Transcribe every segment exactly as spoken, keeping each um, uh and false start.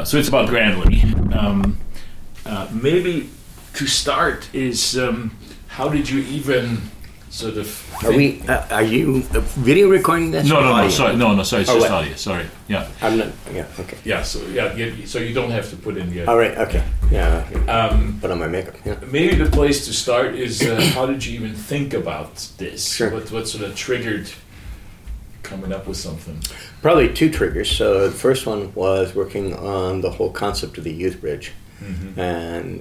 so it's about Grandly. Um, uh, maybe to start is um, how did you even sort of? Are we? Uh, are you uh, video recording this? No, no, audio? no. Sorry, no, no. Sorry, it's Oh, just what? audio. Sorry. Yeah. I'm not. Yeah. Okay. Yeah. So yeah. You, so you don't have to put in the. All right. Okay. Yeah. Um, put on my makeup. Yeah. Maybe the place to start is uh, how did you even think about this? Sure. What what sort of triggered coming up with something? Probably two triggers. So the first one was working on the whole concept of the youth bridge, mm-hmm. and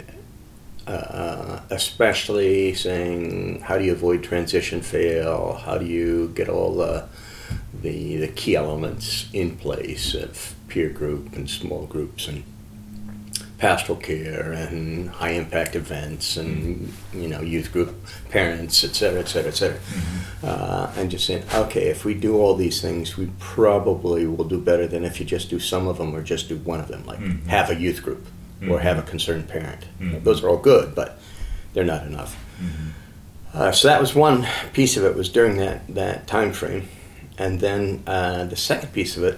uh, especially saying how do you avoid transition fail? How do you get all the the, the key elements in place of peer group and small groups and pastoral care and high impact events and mm-hmm. you know youth group parents, et cetera, et cetera, et cetera. Mm-hmm. Uh, and just saying, okay, if we do all these things, we probably will do better than if you just do some of them or just do one of them, like mm-hmm. have a youth group mm-hmm. or have a concerned parent. Mm-hmm. Those are all good, but they're not enough. Mm-hmm. Uh, so that was one piece of it, was during that, that time frame. And then uh, the second piece of it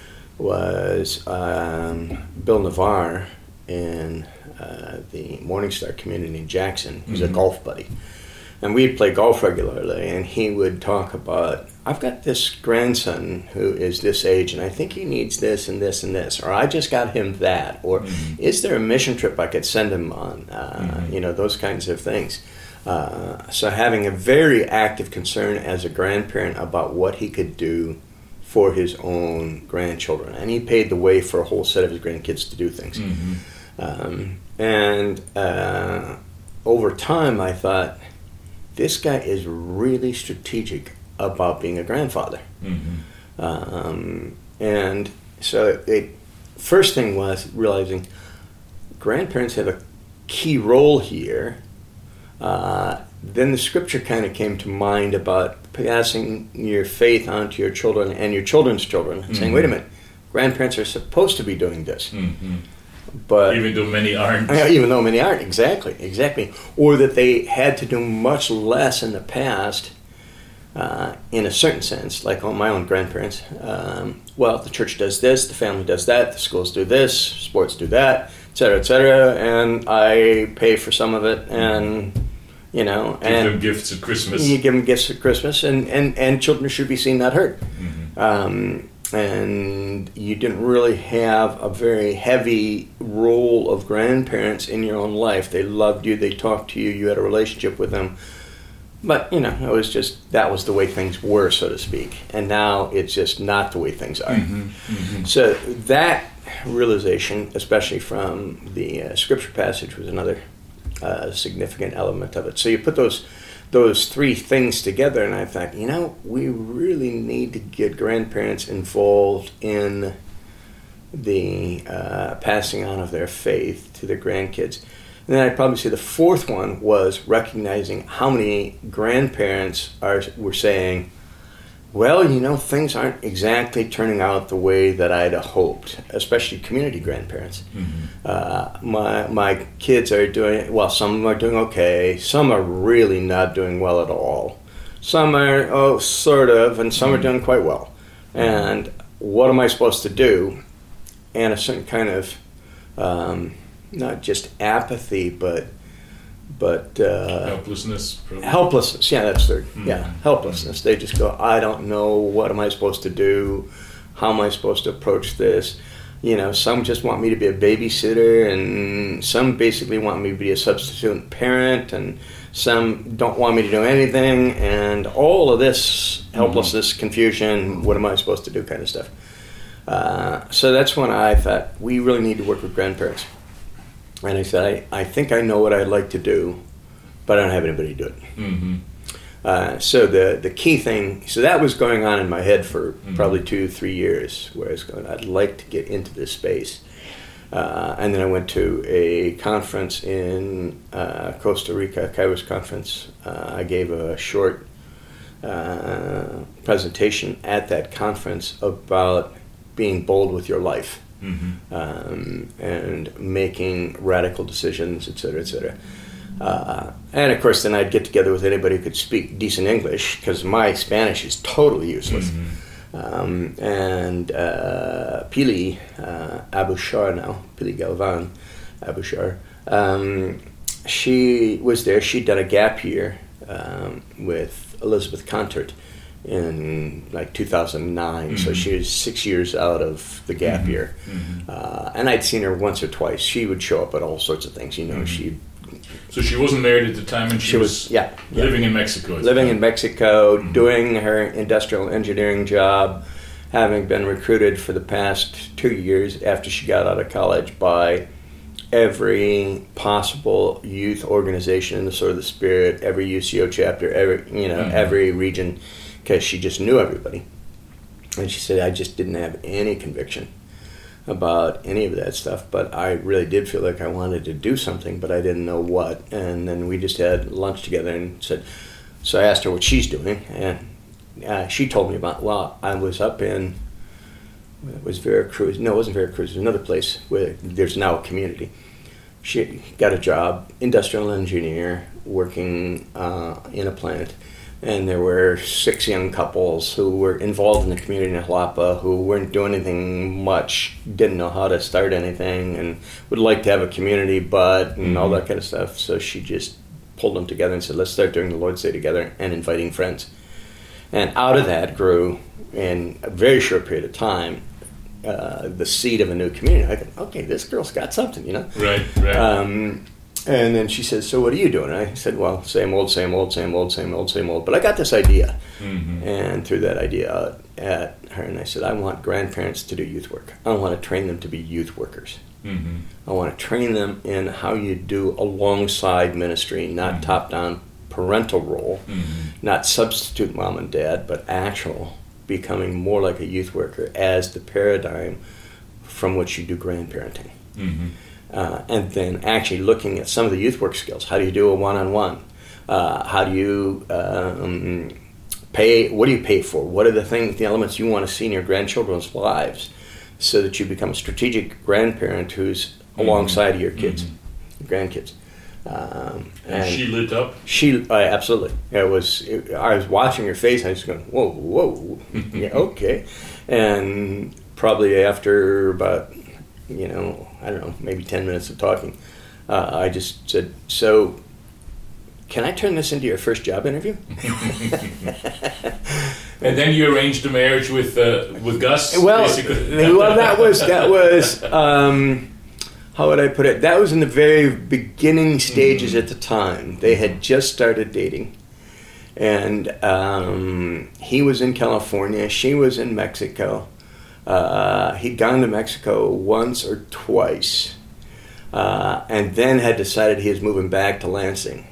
was um, Bill Navarre in uh, the Morningstar community in Jackson. He's mm-hmm. a golf buddy. And we'd play golf regularly, and he would talk about, I've got this grandson who is this age, and I think he needs this and this and this, or I just got him that, or mm-hmm. is there a mission trip I could send him on? Uh, mm-hmm. You know, those kinds of things. Uh, so having a very active concern as a grandparent about what he could do for his own grandchildren. And he paved the way for a whole set of his grandkids to do things. Mm-hmm. Um, and uh, over time, I thought, this guy is really strategic about being a grandfather. Mm-hmm. Um, and so the first thing was realizing grandparents have a key role here. Uh, then the scripture kind of came to mind about passing your faith onto your children and your children's children, and mm-hmm. saying, wait a minute, grandparents are supposed to be doing this. Mm-hmm. But even though many aren't. Even though many aren't, exactly, exactly. Or that they had to do much less in the past, uh, in a certain sense, like on my own grandparents. Um, well, the church does this, the family does that, the schools do this, sports do that, et cetera, et cetera, and I pay for some of it, and, you know. Give and them gifts at Christmas. You give them gifts at Christmas, and, and, and children should be seen, not heard. Mm-hmm. Um, and you didn't really have a very heavy role of grandparents in your own life. They loved you, they talked to you, you had a relationship with them. But, you know, it was just, that was the way things were, so to speak. And now it's just not the way things are. Mm-hmm. Mm-hmm. So that realization, especially from the uh, scripture passage, was another uh, significant element of it. So you put those those three things together, and I thought, you know, we really need to get grandparents involved in the uh, passing on of their faith to their grandkids. And then I'd probably say the fourth one was recognizing how many grandparents are were saying, well, you know, things aren't exactly turning out the way that I'd hoped, especially community grandparents. Mm-hmm. Uh, my my kids are doing, well, some of them are doing okay. Some are really not doing well at all. Some are, oh, sort of, and some mm-hmm. are doing quite well. And what am I supposed to do? And a certain kind of, um, not just apathy, but but uh, helplessness. Probably. Helplessness, yeah, that's their Mm-hmm. yeah helplessness. They just go, I don't know, what am I supposed to do? How am I supposed to approach this? You know, some just want me to be a babysitter, and some basically want me to be a substitute parent, and some don't want me to do anything, and all of this helplessness, mm-hmm. confusion, what am I supposed to do kind of stuff. Uh, so that's when I thought, we really need to work with grandparents. And I said, I, I think I know what I'd like to do, but I don't have anybody do it. Mm-hmm. Uh, so the the key thing, so that was going on in my head for mm-hmm. probably two, three years, where I was going, I'd like to get into this space. Uh, and then I went to a conference in uh, Costa Rica, Kairos conference. Uh, I gave a short uh, presentation at that conference about being bold with your life. Mm-hmm. Um, and making radical decisions, et cetera, et cetera. Uh, and of course, then I'd get together with anybody who could speak decent English, because my Spanish is totally useless. Mm-hmm. Um, and uh, Pili uh, Abouchar now, Pili Galvan Abouchar, um, she was there. She'd done a gap year um, with Elizabeth Contert in like two thousand nine, mm-hmm. so she was six years out of the gap mm-hmm. year. Mm-hmm. Uh, and I'd seen her once or twice. She would show up at all sorts of things, you know. Mm-hmm. She So she wasn't married at the time, and she, she was, was yeah, living yeah. in Mexico. Living in Mexico, mm-hmm. doing her industrial engineering job, having been recruited for the past two years after she got out of college by every possible youth organization in the sort of the spirit, every U C O chapter, every you know, mm-hmm. every region, because she just knew everybody. And she said, I just didn't have any conviction about any of that stuff, but I really did feel like I wanted to do something, but I didn't know what. And then we just had lunch together and said, so I asked her what she's doing, and uh, she told me about, well, I was up in, it was Veracruz, no, it wasn't Veracruz, it was another place where there's now a community. She got a job, industrial engineer, working uh, in a plant. And there were six young couples who were involved in the community in Jalapa who weren't doing anything much, didn't know how to start anything, and would like to have a community, but, and mm-hmm. all that kind of stuff. So she just pulled them together and said, let's start doing the Lord's Day together and inviting friends. And out of that grew, in a very short period of time, uh, the seed of a new community. I thought, okay, this girl's got something, you know? Right, right. Um, And then she says, so what are you doing? And I said, well, same old, same old, same old, same old, same old. But I got this idea mm-hmm. and threw that idea out at her. And I said, I want grandparents to do youth work. I want to train them to be youth workers. Mm-hmm. I want to train them in how you do alongside ministry, not mm-hmm. top-down parental role, mm-hmm. not substitute mom and dad, but actual becoming more like a youth worker as the paradigm from which you do grandparenting. Mm-hmm. Uh, and then actually looking at some of the youth work skills. How do you do a one-on-one? Uh, how do you um, pay? What do you pay for? What are the things, the elements you want to see in your grandchildren's lives, so that you become a strategic grandparent who's mm-hmm. alongside of your kids, mm-hmm. grandkids. Um, and, and she lit up. She uh, absolutely. It was. It, I was watching her face. I was going, whoa, whoa, yeah, okay. And probably after about, you know, I don't know, maybe ten minutes of talking, uh, I just said, so can I turn this into your first job interview? And then you arranged the marriage with uh, with Gus, well, basically. Well, that was, that was um, how would I put it? That was in the very beginning stages mm-hmm. at the time. They had just started dating. And um, he was in California, she was in Mexico. Uh, he'd gone to Mexico once or twice, uh, and then had decided he was moving back to Lansing.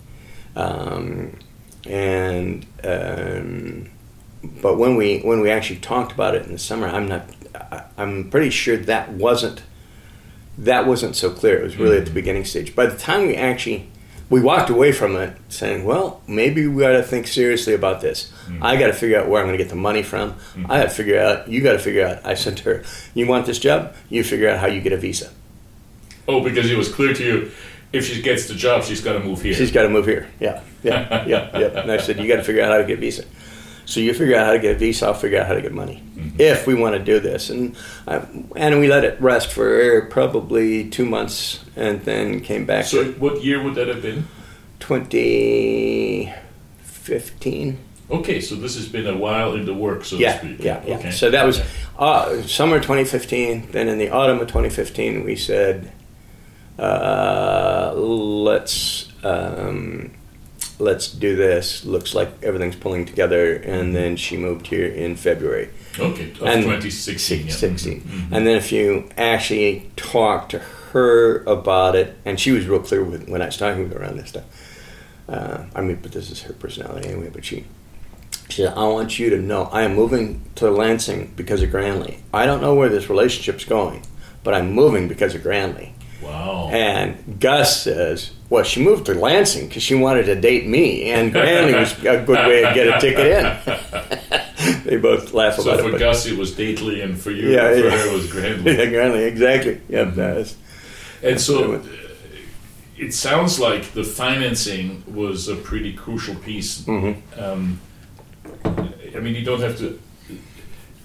Um, and um, but when we when we actually talked about it in the summer, I'm not. I, I'm pretty sure that wasn't that wasn't so clear. It was really mm-hmm. at the beginning stage. By the time we actually we walked away from it saying, well, maybe we got to think seriously about this. Mm-hmm. I got to figure out where I'm going to get the money from. Mm-hmm. I got to figure out, you got to figure out, I said to her, you want this job? You figure out how you get a visa. Oh, because it was clear to you, if she gets the job, she's got to move here. She's got to move here, yeah, yeah, yeah, yeah. And I said, you got to figure out how to get a visa. So you figure out how to get a visa, I'll figure out how to get money. Mm-hmm. If we want to do this. And I, and we let it rest for probably two months and then came back. So to, what year would that have been? twenty fifteen. Okay, so this has been a while in the work, so yeah, to speak. Yeah, yeah. Okay. So that was uh, summer twenty fifteen. Then in the autumn of twenty fifteen, we said, uh, let's... Um, let's do this. Looks like everything's pulling together. And then she moved here in February. Okay, of and twenty sixteen. sixteen. Yeah. Mm-hmm. And then if you actually talk to her about it, and she was real clear with, when I was talking with her around this stuff. Uh, I mean, but this is her personality anyway, but she, she said, I want you to know I am moving to Lansing because of Granley. I don't know where this relationship's going, but I'm moving because of Granley. Wow. And Gus says, well, she moved to Lansing because she wanted to date me, and Granley was a good way to get a ticket in. They both laugh so about it. So for Gus, it was Dately, and for you, yeah, for yeah. her, it was Granley. Yeah, Granley, exactly. Yep, mm-hmm. that is. And so it sounds like the financing was a pretty crucial piece. Mm-hmm. Um, I mean, you don't have to...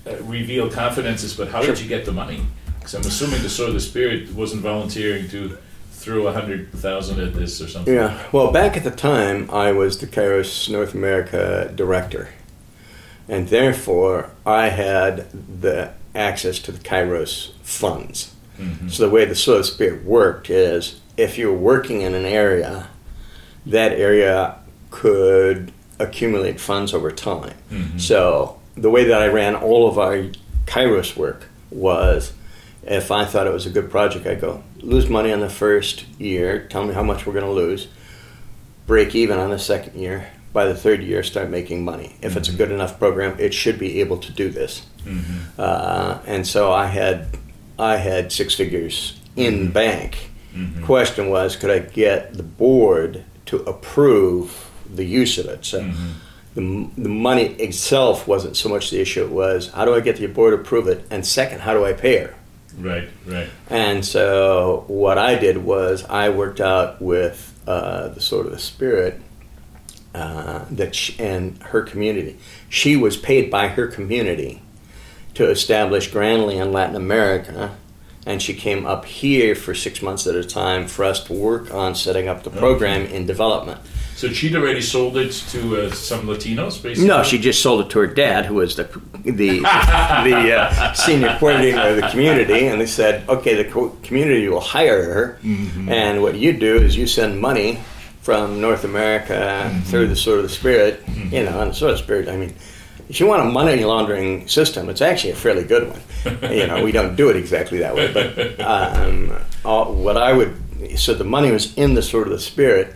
uh, reveal confidences, but how Sure. did you get the money? Because I'm assuming the Sword of the Spirit wasn't volunteering to throw a hundred thousand at this or something. Yeah. Well, back at the time, I was the Kairos North America director, and therefore I had the access to the Kairos funds. Mm-hmm. So the way the Sword of the Spirit worked is, if you're working in an area, that area could accumulate funds over time. Mm-hmm. So the way that I ran all of our Kairos work was, if I thought it was a good project, I'd go, lose money on the first year, tell me how much we're going to lose, break even on the second year, by the third year start making money. If mm-hmm. it's a good enough program, it should be able to do this. Mm-hmm. Uh, and so I had, I had six figures in mm-hmm. bank. Mm-hmm. Question was, could I get the board to approve the use of it? So mm-hmm. the, the money itself wasn't so much the issue. It was, how do I get the board to approve it? And second, how do I pay her? Right, right. And so what I did was I worked out with uh, the Sword of the Spirit uh, that she, and her community. She was paid by her community to establish Grandly in Latin America, and she came up here for six months at a time for us to work on setting up the program okay. in development. So she'd already sold it to uh, some Latinos, basically? No, she just sold it to her dad, who was the the, the uh, senior coordinator of the community, and they said, okay, the co- community will hire her, mm-hmm. and what you do is you send money from North America mm-hmm. through the Sword of the Spirit, mm-hmm. you know, and the Sword of the Spirit, I mean, if you want a money laundering system, it's actually a fairly good one. You know, we don't do it exactly that way, but um, all, what I would, so the money was in the Sword of the Spirit.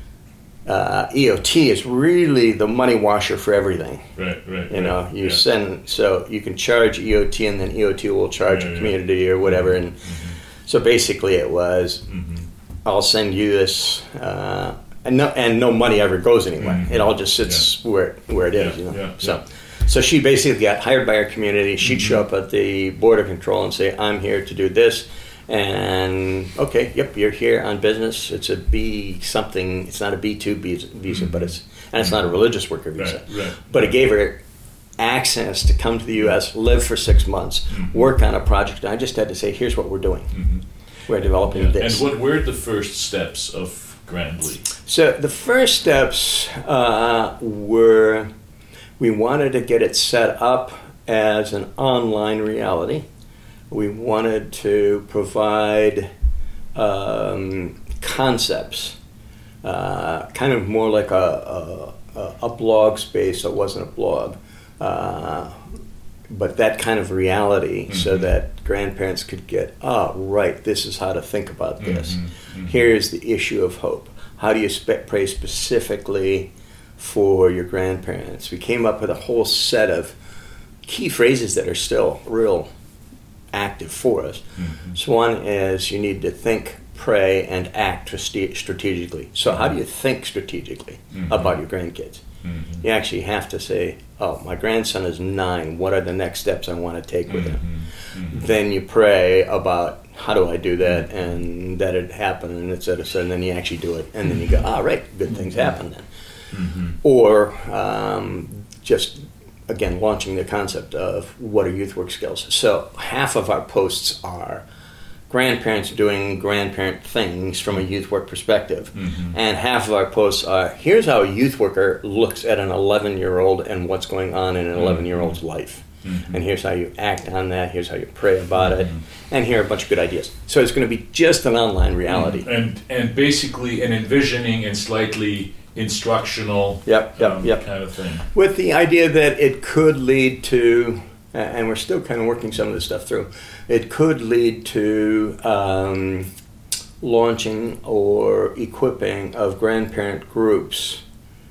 Uh, E O T is really the money washer for everything. Right, right. You know, right. you yeah. send, so you can charge E O T and then E O T will charge right, a community right. or whatever. Mm-hmm. And mm-hmm. so basically it was, mm-hmm. I'll send you this, uh, and no, and no money ever goes anywhere. Mm-hmm. It all just sits yeah. where where it is, yeah, you know. Yeah, so, yeah. so she basically got hired by her community. She'd mm-hmm. show up at the border control and say, I'm here to do this. And okay, yep, you're here on business. It's a B something. It's not a B two visa, mm-hmm. but it's and it's not a religious worker visa. Right, right. But it gave her access to come to the U S, live for six months, mm-hmm. work on a project. And I just had to say, here's what we're doing. Mm-hmm. We're developing yeah. this. And what were the first steps of Grandly? So the first steps uh, were we wanted to get it set up as an online reality. We wanted to provide um, concepts, uh, kind of more like a, a, a blog space that wasn't a blog, uh, but that kind of reality mm-hmm. so that grandparents could get, oh, right, this is how to think about this. Mm-hmm. Mm-hmm. Here's the issue of hope. How do you spe- pray specifically for your grandparents? We came up with a whole set of key phrases that are still real active for us. Mm-hmm. So one is you need to think, pray, and act strategically. So how do you think strategically mm-hmm. about your grandkids? Mm-hmm. You actually have to say, oh, my grandson is nine. What are the next steps I want to take with mm-hmm. him? Mm-hmm. Then you pray about how do I do that and that it happened and et cetera, et cetera, and then you actually do it. And then you go, ah, right, good things mm-hmm. happen then. Mm-hmm. Or um, just again, launching the concept of what are youth work skills. So half of our posts are grandparents doing grandparent things from a youth work perspective. Mm-hmm. And half of our posts are, here's how a youth worker looks at an eleven-year-old and what's going on in an eleven-year-old's life. Mm-hmm. And here's how you act on that. Here's how you pray about mm-hmm. it. And here are a bunch of good ideas. So it's going to be just an online reality. Mm-hmm. And and basically an envisioning and slightly instructional yep, yep, um, yep. kind of thing. With the idea that it could lead to, and we're still kind of working some of this stuff through, it could lead to um, launching or equipping of grandparent groups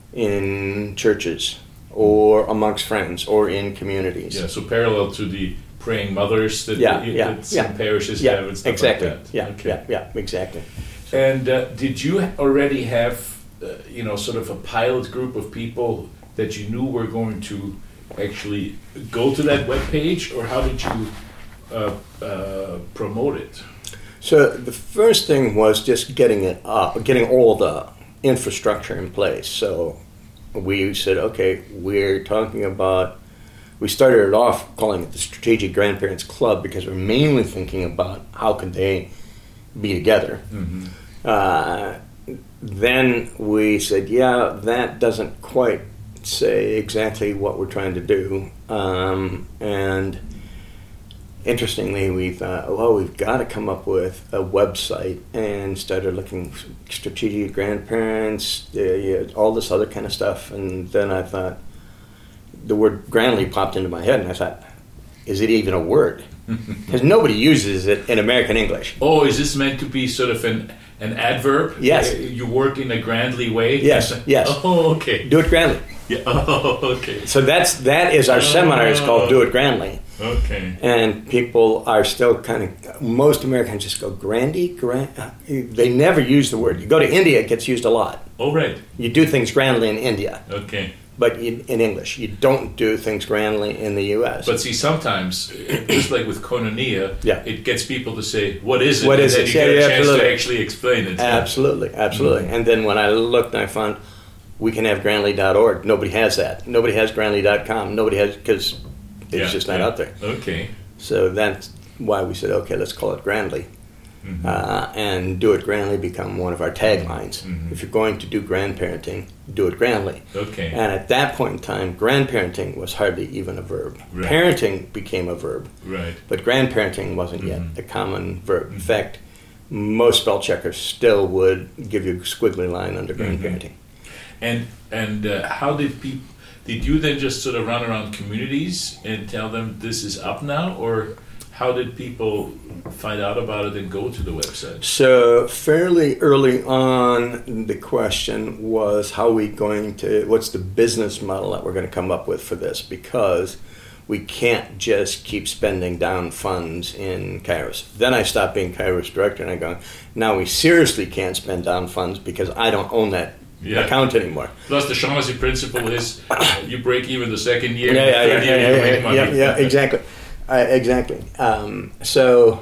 in churches or amongst friends or in communities. Yeah, so parallel to the praying mothers that, yeah, the, yeah, that some yeah. parishes yeah, have and stuff exactly. like that. Yeah, okay. yeah, yeah, exactly. And uh, did you already have, uh, you know, sort of a pilot group of people that you knew were going to actually go to that webpage, or how did you uh, uh, promote it? So the first thing was just getting it up, getting all the infrastructure in place. So we said, okay, we're talking about we started it off calling it the Strategic Grandparents Club because we're mainly thinking about how can they be together. Mm-hmm. Uh, then we said, yeah, that doesn't quite say exactly what we're trying to do. Um, and interestingly, we thought, well, we've got to come up with a website, and started looking strategic grandparents, uh, yeah, all this other kind of stuff. And then I thought, the word Grandly popped into my head, and I thought, is it even a word? Because nobody uses it in American English. Oh, is this meant to be sort of an an adverb? Yes. You work in a grandly way? Yes, yes. Oh, okay. Do it grandly. Yeah. Oh, okay. So that's that is our oh. seminar is called Do It Grandly. Okay. And people are still kind of, most Americans just go, Grandy? Grand? They never use the word. You go to India, it gets used a lot. Oh, right. You do things grandly in India. Okay. But in, in English. You don't do things grandly in the U S. But see, sometimes, just like with koinonia, yeah. it gets people to say, what is it? What is and it? then you yeah, get a yeah, chance absolutely. to actually explain it. Absolutely, absolutely. Mm-hmm. And then when I looked, I found we can have grandly dot org. Nobody has that. Nobody has grandly dot com. Nobody has, because it's yeah, just not yeah. out there. Okay. So that's why we said, okay, let's call it Grandly. Mm-hmm. Uh, and Do It Grandly become one of our taglines. Mm-hmm. If you're going to do grandparenting, do it grandly. Okay. And at that point in time, grandparenting was hardly even a verb. Right. Parenting became a verb. Right. But grandparenting wasn't mm-hmm. yet a common verb. Mm-hmm. In fact, most spell checkers still would give you a squiggly line under grandparenting. Mm-hmm. And and uh, how did people? Did you then just sort of run around communities and tell them this is up now, or how did people find out about it and go to the website? So fairly early on, the question was, how are we going to, what's the business model that we're going to come up with for this? Because we can't just keep spending down funds in Kairos. Then I stopped being Kairos director, and I go, now we seriously can't spend down funds because I don't own that yeah. account anymore. Plus the Shaughnessy principle is uh, you break even the second year, yeah, yeah, the third yeah, year yeah, you yeah, make money. Yeah, yeah, exactly. Uh, exactly. Um, so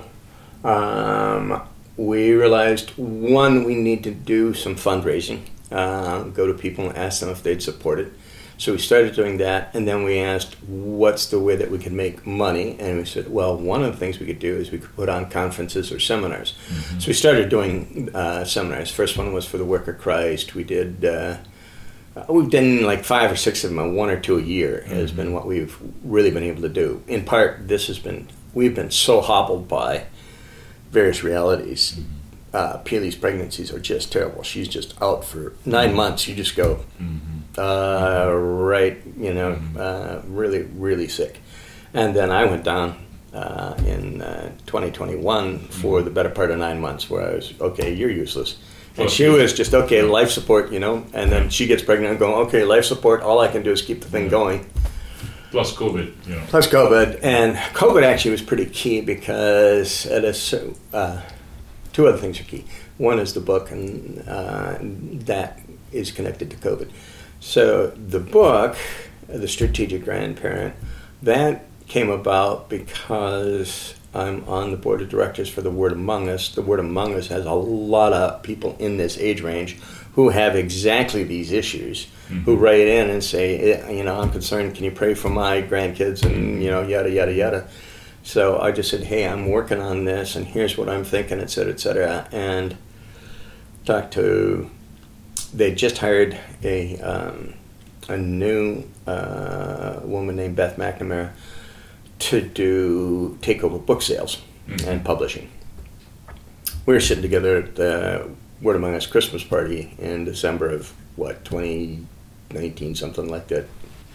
um, we realized, one, we need to do some fundraising, uh, go to people and ask them if they'd support it. So we started doing that, and then we asked, what's the way that we could make money? And we said, well, one of the things we could do is we could put on conferences or seminars. Mm-hmm. So we started doing uh, seminars. First one was for the Work of Christ. We did... Uh, We've done like five or six of them, one or two a year has mm-hmm. been what we've really been able to do. In part, this has been, we've been so hobbled by various realities. Mm-hmm. Uh, Peely's pregnancies are just terrible. She's just out for nine mm-hmm. months. You just go, mm-hmm. uh, right, you know, mm-hmm. uh, really, really sick. And then I went down uh, in uh, twenty twenty-one mm-hmm. for the better part of nine months where I was, okay, you're useless. And she was just, okay, life support, you know, and then she gets pregnant and going, okay, life support, all I can do is keep the thing going. Plus COVID, you know. Plus COVID. And COVID actually was pretty key because at a, uh, two other things are key. One is the book, and uh, that is connected to COVID. So the book, The Strategic Grandparent, that came about because I'm on the board of directors for The Word Among Us. The Word Among Us has a lot of people in this age range who have exactly these issues, mm-hmm. who write in and say, you know, I'm concerned, can you pray for my grandkids, and, you know, yada, yada, yada. So I just said, hey, I'm working on this, and here's what I'm thinking, et cetera, et cetera. And talked to, they just hired a, um, a new uh, woman named Beth McNamara to do take over book sales mm-hmm. and publishing. We were sitting together at the Word Among Us Christmas party in December of what twenty nineteen, something like that.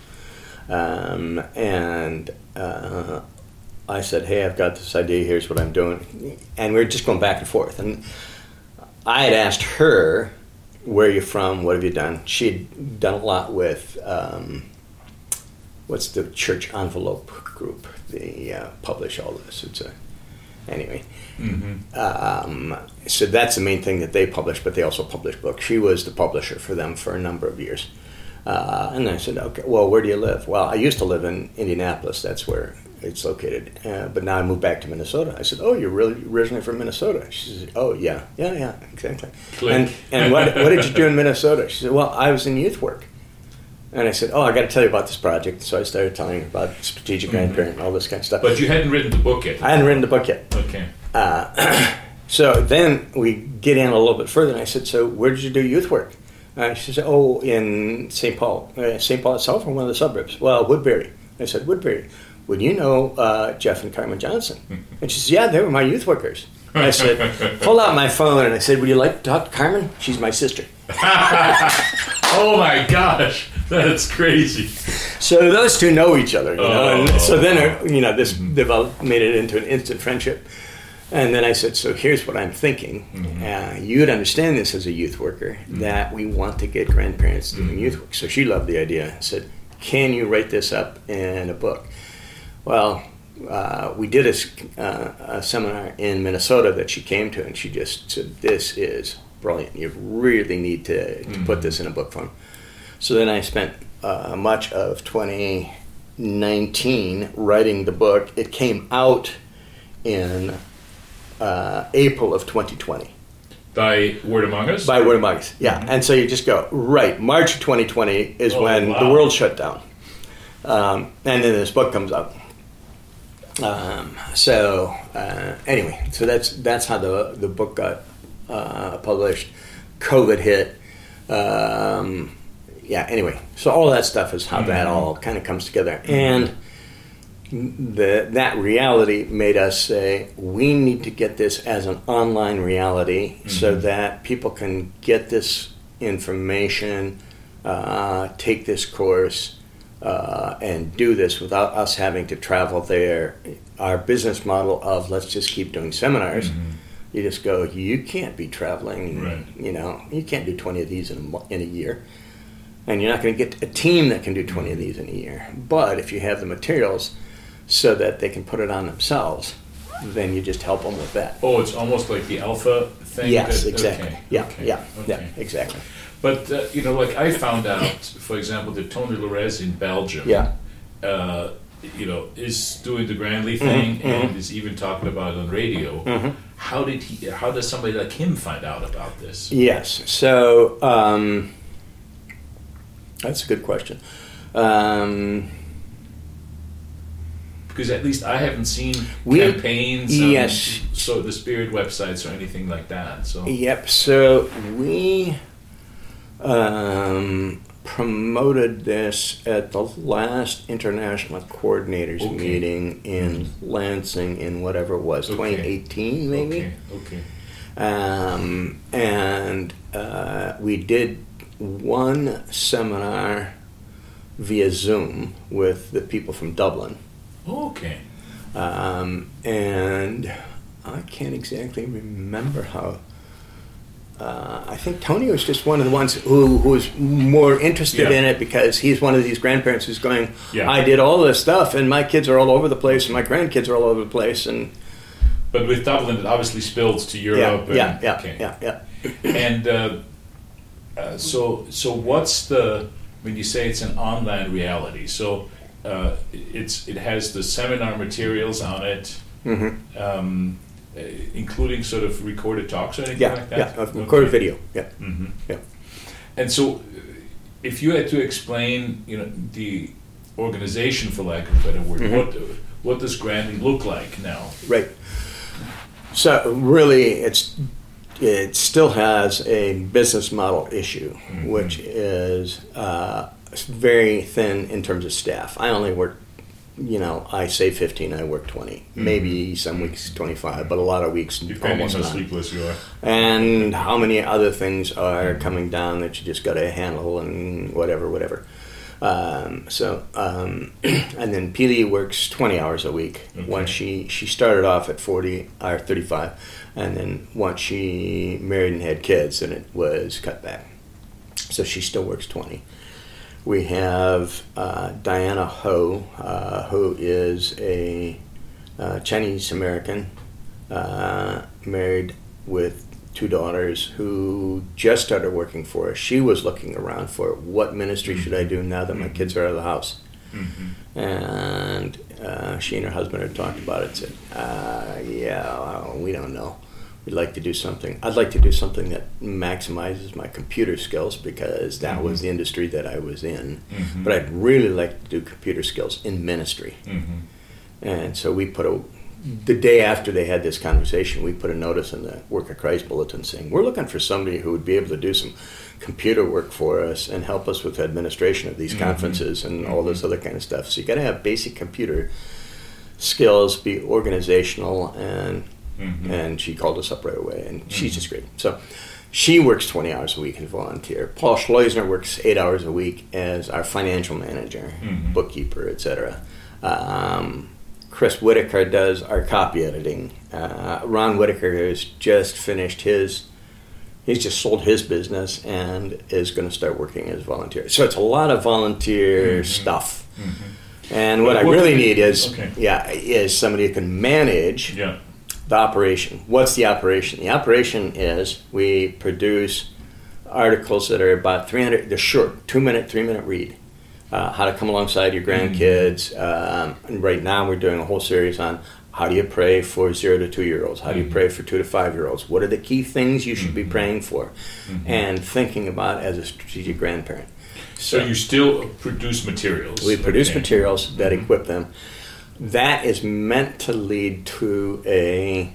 Um, and uh, I said, "Hey, I've got this idea. Here's what I'm doing," and we were just going back and forth. And I had asked her, "Where are you from? What have you done?" She'd done a lot with. Um, What's the Church Envelope group? They uh, publish all this. It's a anyway. Mm-hmm. Um, so that's the main thing that they publish, but they also publish books. She was the publisher for them for a number of years. Uh, and I said, okay, well, where do you live? Well, I used to live in Indianapolis. That's where it's located. Uh, but now I moved back to Minnesota. I said, oh, you're really originally from Minnesota? She said, oh, yeah, yeah, yeah, exactly. Click. And and what what did you do in Minnesota? She said, well, I was in youth work. And I said, oh, I got to tell you about this project. So I started telling her about strategic mm-hmm. grandparent and all this kind of stuff. But you hadn't written the book yet. I hadn't written the book yet. Okay. Uh, so then we get in a little bit further, and I said, so where did you do youth work? And she said, oh, in Saint Paul. Uh, Saint Paul itself or one of the suburbs? Well, Woodbury. I said, Woodbury. Well, you know uh, Jeff and Carmen Johnson? And she said, yeah, they were my youth workers. And I said, pull out my phone, and I said, would you like to talk to Carmen? She's my sister. Oh, my gosh. That's crazy. So those two know each other, you know. Oh. And so then, you know, this mm-hmm. developed, made it into an instant friendship. And then I said, so here's what I'm thinking. Mm-hmm. Uh, you'd understand this as a youth worker, mm-hmm. that we want to get grandparents doing mm-hmm. youth work. So she loved the idea. I said, can you write this up in a book? Well, uh, we did a, uh, a seminar in Minnesota that she came to, and she just said, this is brilliant. You really need to, to mm-hmm. put this in a book form. So then I spent uh, much of twenty nineteen writing the book. It came out in uh, April of twenty twenty. By Word Among Us? By Word Among Us, yeah. Mm-hmm. And so you just go, right, March of twenty twenty is oh, when wow. the world shut down. Um, and then this book comes out. Um, so uh, anyway, so that's that's how the, the book got uh, published. COVID hit. Um, Yeah, anyway, so all that stuff is how mm-hmm. that all kind of comes together. And the, that reality made us say, we need to get this as an online reality mm-hmm. so that people can get this information, uh, take this course, uh, and do this without us having to travel there. Our business model of let's just keep doing seminars, mm-hmm. you just go, you can't be traveling, right. you know, you can't do twenty of these in a, in a year. And you're not going to get a team that can do twenty of these in a year. But if you have the materials so that they can put it on themselves, then you just help them with that. Oh, it's almost like the alpha thing? Yes, that, exactly. Okay. Yeah, okay. yeah, okay. yeah, exactly. But, uh, you know, like I found out, for example, that Tony Lorez in Belgium, yeah. uh, you know, is doing the Grandly thing mm-hmm. and is even talking about it on radio. Mm-hmm. How did he? How does somebody like him find out about this? Yes, so... Um, That's a good question. Um, because at least I haven't seen we, campaigns yes. on so the Spirit websites or anything like that. So Yep, so we um, promoted this at the last International Coordinators okay. meeting in Lansing in whatever it was, okay. twenty eighteen maybe? Okay, okay. Um, and uh, we did one seminar via Zoom with the people from Dublin. Oh, okay. Um, and I can't exactly remember how. Uh, I think Tony was just one of the ones who, who was more interested yeah. in it because he's one of these grandparents who's going, yeah. I did all this stuff and my kids are all over the place and my grandkids are all over the place. And But with Dublin, it obviously spills to Europe. Yeah, and, yeah, okay. yeah, yeah. And uh, uh, so, so what's the when you say it's an online reality? So uh, it's it has the seminar materials on it, mm-hmm. um, uh, including sort of recorded talks or anything yeah, like that. Yeah, uh, recorded okay. video. Yeah, mm-hmm. yeah. And so, if you had to explain, you know, the organization, for lack of a better word, mm-hmm. what what does Grandly look like now? Right. So really, it's it still has a business model issue, mm-hmm. which is uh, very thin in terms of staff. I only work, you know, I say fifteen, I work twenty, mm-hmm. maybe some weeks twenty-five, but a lot of weeks depending almost how not. sleepless you are, and how many other things are coming down that you just got to handle and whatever, whatever. Um, so, um, and then Pili works twenty hours a week. Okay. Once she, she started off at forty or thirty-five, and then once she married and had kids, then it was cut back. So she still works twenty. We have uh, Diana Ho, uh, who is a uh, Chinese American, uh, married with two daughters, who just started working for us. She was looking around for what ministry should I do now that my kids are out of the house. Mm-hmm. And uh, she and her husband had talked about it and said, uh, yeah, well, we don't know. we'd like to do something. I'd like to do something that maximizes my computer skills because that mm-hmm. was the industry that I was in. Mm-hmm. But I'd really like to do computer skills in ministry. Mm-hmm. And so we put a, the day after they had this conversation, we put a notice in the Work of Christ bulletin saying, we're looking for somebody who would be able to do some computer work for us and help us with administration of these mm-hmm. conferences and mm-hmm. all this other kind of stuff. So you got to have basic computer skills, be organizational, and mm-hmm. and she called us up right away, and mm-hmm. she's just great. So she works twenty hours a week as a volunteer. Paul Schleusner works eight hours a week as our financial manager, mm-hmm. bookkeeper, et cetera. Um, Chris Whitaker does our copy editing. Uh, Ron Whitaker has just finished his, he's just sold his business and is going to start working as a volunteer. So it's a lot of volunteer mm-hmm. stuff. Mm-hmm. And what, what I really need is, okay. yeah, is somebody who can manage yeah. the operation. What's the operation? The operation is we produce articles that are about three hundred, they're short, two-minute, three-minute read. Uh, how to come alongside your grandkids. Mm-hmm. Um, and right now we're doing a whole series on how do you pray for zero to two-year-olds? How mm-hmm. do you pray for two to five-year-olds? What are the key things you should mm-hmm. be praying for? Mm-hmm. And thinking about as a strategic grandparent. So, so you still produce materials? We produce okay. materials that mm-hmm. equip them. That is meant to lead to a,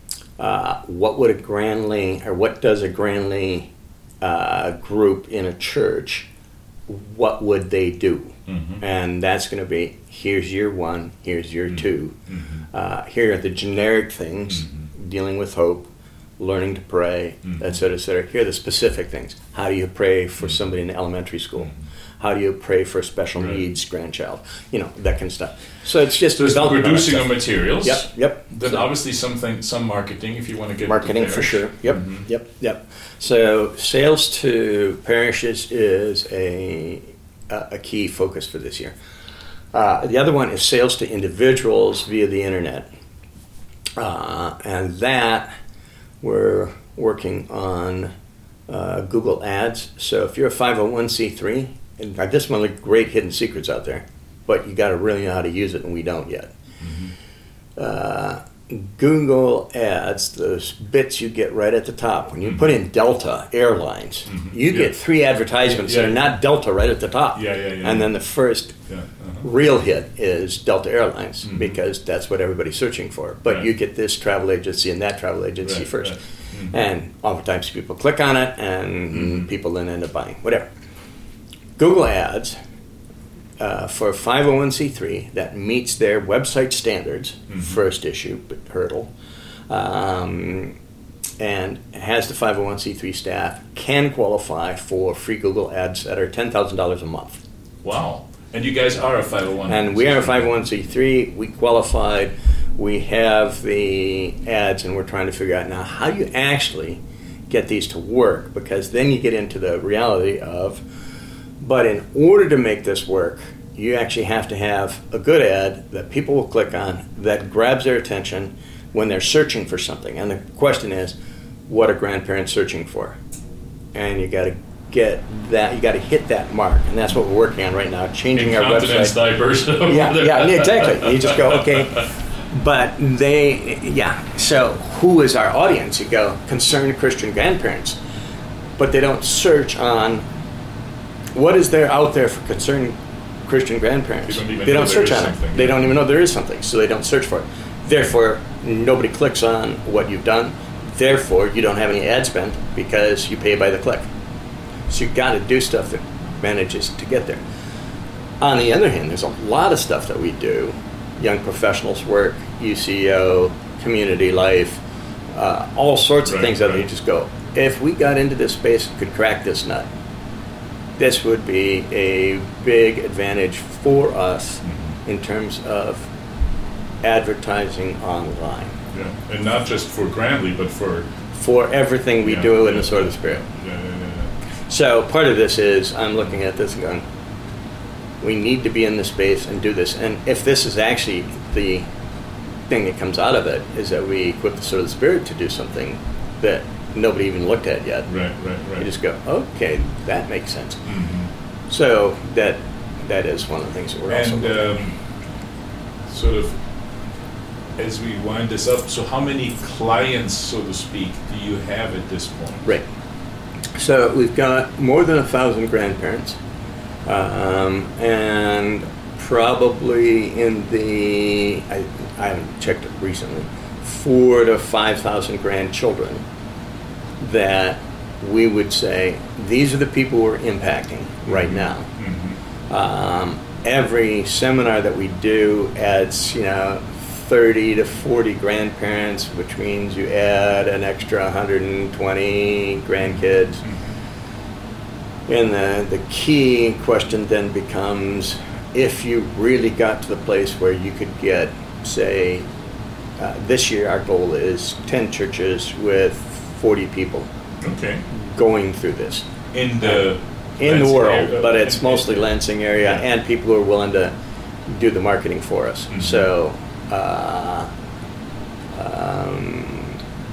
uh, what would a Grandly, or what does a Grandly uh, group in a church, what would they do? Mm-hmm. And that's going to be, here's year one, here's year mm-hmm. two. Mm-hmm. Uh, here are the generic things, mm-hmm. dealing with hope, learning to pray, mm-hmm. et cetera, et cetera. Here are the specific things. How do you pray for mm-hmm. somebody in elementary school? Mm-hmm. How do you pray for a special right. needs grandchild? You know, that kind of stuff. So it's just so it's producing of materials. Yep, yep. Then so, obviously something, some marketing if you want to get marketing for sure. Yep, mm-hmm. yep, yep. So sales to parishes is a a key focus for this year. Uh, the other one is sales to individuals via the internet, uh, and that we're working on uh, Google Ads. So if you're a five oh one c three, and this one of the great hidden secrets out there, but you got to really know how to use it, and we don't yet. Mm-hmm. Uh, Google Ads, those bits you get right at the top. When you mm-hmm. put in Delta Airlines, mm-hmm. you yeah. get three advertisements yeah, yeah. that are not Delta right at the top. Yeah, yeah, yeah, and yeah. then the first yeah. uh-huh. real hit is Delta Airlines mm-hmm. because that's what everybody's searching for. But right. you get this travel agency and that travel agency right, first. Right. Mm-hmm. And oftentimes people click on it and mm-hmm. people then end up buying. Whatever. Google Ads uh, for a five oh one c three that meets their website standards, mm-hmm. first issue hurdle, um, and has the five oh one c three staff, can qualify for free Google Ads that are ten thousand dollars a month. Wow. And you guys are a five oh one c three. And we are a five oh one c three. We qualified. We have the ads, and we're trying to figure out now how do you actually get these to work, because then you get into the reality of, but in order to make this work, you actually have to have a good ad that people will click on, that grabs their attention when they're searching for something. And the question is, what are grandparents searching for? And you got to get that, you got to hit that mark. And that's what we're working on right now, changing our website. Diapers. yeah, yeah, exactly. You just go, okay. But they, yeah, so who is our audience? You go, concerned Christian grandparents. But they don't search on what is there out there for concerned Christian grandparents. They don't, they don't search on it. Yeah. They don't even know there is something, so they don't search for it. Therefore, nobody clicks on what you've done. Therefore, you don't have any ad spend because you pay by the click. So you've got to do stuff that manages to get there. On the other hand, there's a lot of stuff that we do. Young professionals work, U C O, community life, uh, all sorts of right, things that right. you just go, if we got into this space and could crack this nut, this would be a big advantage for us mm-hmm. in terms of advertising online. Yeah, and not just for Grandly, but for... For everything we yeah, do yeah, in the Sword of the Spirit. Yeah, yeah, yeah, yeah. So part of this is, I'm looking at this and going, we need to be in this space and do this. And if this is actually the thing that comes out of it, is that we equip the Sword of the Spirit to do something that nobody even looked at yet. Right, right, right. You just go, okay, that makes sense. Mm-hmm. So that that is one of the things that we're and, also looking um, sort of as we wind this up, so how many clients, so to speak, do you have at this point? Right. So we've got more than a thousand grandparents, um, and probably in the, I, I haven't checked it recently, four to five thousand grandchildren that we would say, these are the people we're impacting right now. Mm-hmm. Um, every seminar that we do adds, you know, thirty to forty grandparents, which means you add an extra one hundred twenty grandkids. Mm-hmm. And the, the key question then becomes, if you really got to the place where you could get, say, uh, this year our goal is ten churches with forty people. Okay. Going through this. In the in the Lansing world, area, but it's in- mostly Lansing area, Yeah. and people who are willing to do the marketing for us. Mhm. So, uh, um,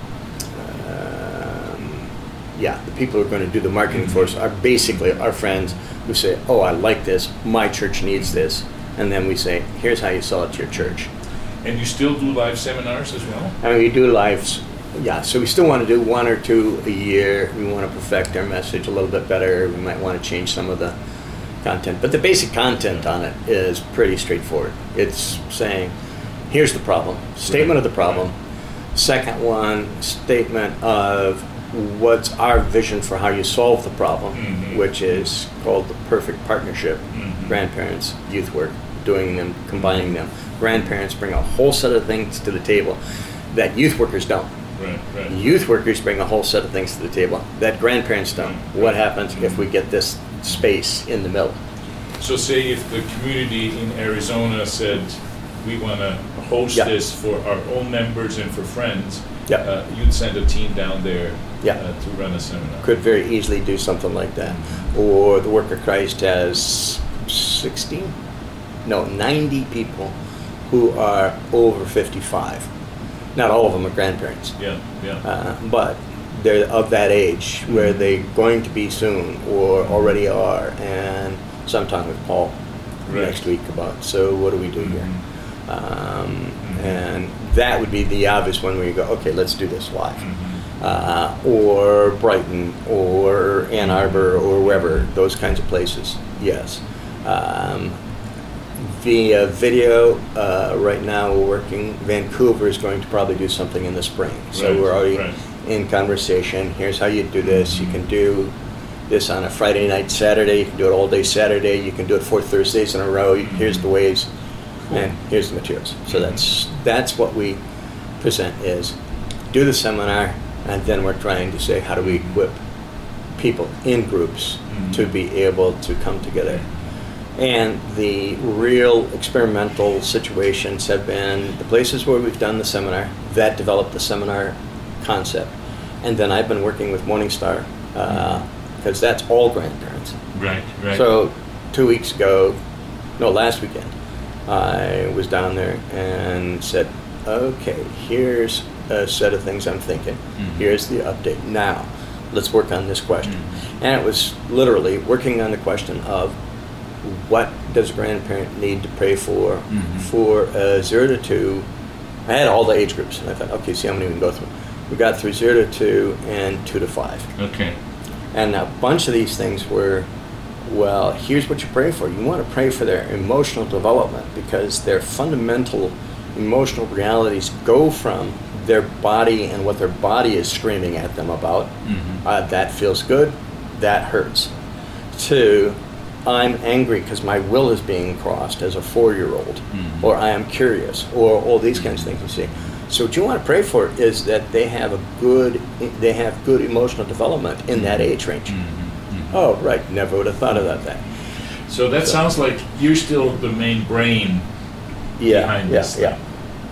um, yeah, the people who are going to do the marketing for us are basically our friends who say, "Oh, I like this. My church needs this," and then we say, "Here's how you sell it to your church." And you still do live seminars as well? I mean, we do lives. Yeah, so we still want to do one or two a year. We want to perfect our message a little bit better. We might want to change some of the content. But the basic content on it is pretty straightforward. It's saying, here's the problem, statement Right. of the problem. Second one, statement of what's our vision for how you solve the problem, Mhm. which is called the perfect partnership. Mhm. Grandparents, youth work, doing them, combining them. Grandparents bring a whole set of things to the table that youth workers don't. Right, right. Youth workers bring a whole set of things to the table that grandparents don't. What happens if we get this space in the middle? So say if the community in Arizona said, we want to host Yeah. this for our own members and for friends, Yeah. uh, you'd send a team down there Yeah. uh, to run a seminar. Could very easily do something like that. Or the Work of Christ has sixteen, no, ninety people who are over fifty-five. Not all of them are grandparents, Yeah, yeah. uh, but they're of that age where they're going to be soon or already are. And so I'm talking with Paul Right. next week about, so what do we do here? Mhm. Um, Mhm. And that would be the obvious one where you go, okay, let's do this live. Mhm. Uh, or Brighton, or Ann Arbor, or wherever, those kinds of places, yes. Um, via video, uh, right now we're working, Vancouver is going to probably do something in the spring. So Right, we're already right. in conversation. Here's how you do this. You can do this on a Friday night, Saturday. You can do it all day Saturday. You can do it four Thursdays in a row. Here's the ways, and here's the materials. So that's that's what we present is do the seminar, and then we're trying to say how do we equip people in groups Mhm. to be able to come together. And the real experimental situations have been the places where we've done the seminar that developed the seminar concept. And then I've been working with Morningstar because that's all grandparents. Right, right. So two weeks ago, no, last weekend, I was down there and said, okay, here's a set of things I'm thinking. Mhm. Here's the update. Now, let's work on this question. Mhm. And it was literally working on the question of what does a grandparent need to pray for Mhm. for uh, zero to two. I had all the age groups, and I thought, okay, see how many we can go through. We got through zero to two and two to five. Okay. And a bunch of these things were, well, here's what you pray for. You want to pray for their emotional development because their fundamental emotional realities go from their body and what their body is screaming at them about. Mhm. Uh, that feels good, that hurts. To, I'm angry because my will is being crossed as a four-year-old, Mhm. or I am curious, or all these kinds of things you see. So what you want to pray for is that they have a good, they have good emotional development in that age range. Mhm. Mhm. Oh, right, never would have thought about that. So that sounds like you're still the main brain Yeah, behind yeah, this yeah. thing.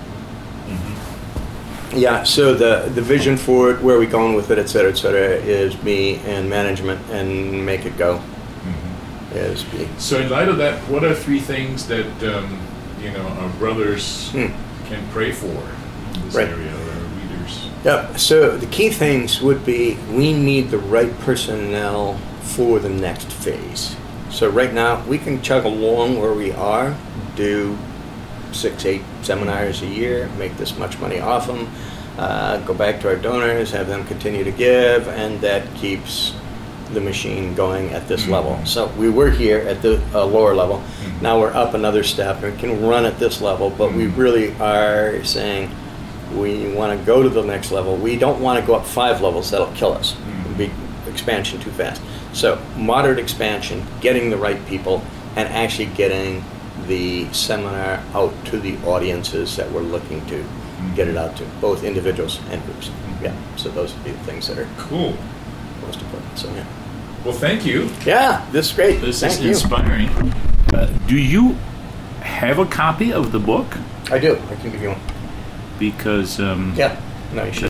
Mhm. Yeah, so the, the vision for it, where are we going with it, et cetera, et cetera, is me and management and make it go Mhm. is me. So in light of that, what are three things that um, you know our brothers Hmm. can pray for in this Right. area, or our readers? Yep. So the key things would be we need the right personnel for the next phase. So right now we can chug along where we are, do six, eight seminars a year, make this much money off them, uh, go back to our donors, have them continue to give, and that keeps the machine going at this mm-hmm. level. So we were here at the uh, lower level. Mm-hmm. Now we're up another step and can run at this level, but mm-hmm. we really are saying we want to go to the next level. We don't want to go up five levels. That'll kill us. Mm-hmm. It'll be expansion too fast. So moderate expansion, getting the right people, and actually getting the seminar out to the audiences that we're looking to mm-hmm. get it out to, both individuals and groups. Mm-hmm. Yeah. So those would be the things that are cool. Most important. So yeah. Well, thank you. Yeah, this is great. This thank is you. inspiring. Uh, do you have a copy of the book? I do. I can give you one. Because um, yeah, no, you should.